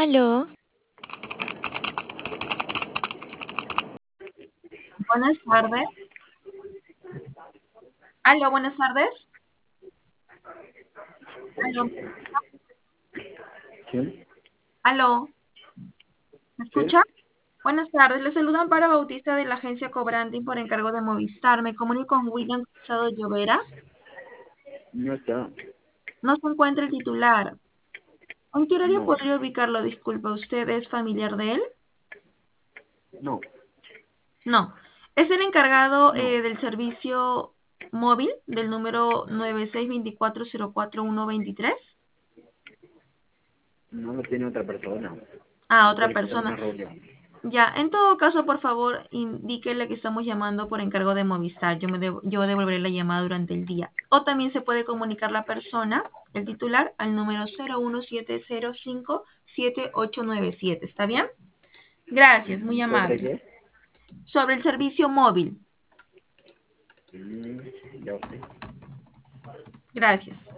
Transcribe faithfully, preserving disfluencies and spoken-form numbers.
Aló, Buenas tardes. Aló, buenas tardes. Aló, ¿Sí? aló, ¿me ¿Sí? escucha? Buenas tardes. Le saludan para Bautista de la agencia Cobranting por encargo de Movistar. Me comunico con William Cruzado Llovera. No está. No se encuentra el titular. ¿En qué horario No. podría ubicarlo? Disculpa, ¿usted es familiar de él? No. No. ¿Es el encargado No. eh, del servicio móvil del número nueve seis dos cuatro cero cuatro uno dos tres? No lo tiene otra persona. Ah, Ahorita otra le está en persona. una reunión. Ya, en todo caso, por favor, indíquele que estamos llamando por encargo de Movistar. Yo, me dev- yo devolveré la llamada durante el día. O también se puede comunicar la persona, el titular, al número cero uno siete cero cinco siete ocho nueve siete. ¿Está bien? Gracias, muy Mm, ¿Sobre amable. qué? Sobre el servicio móvil. Mm, ya sé. Gracias.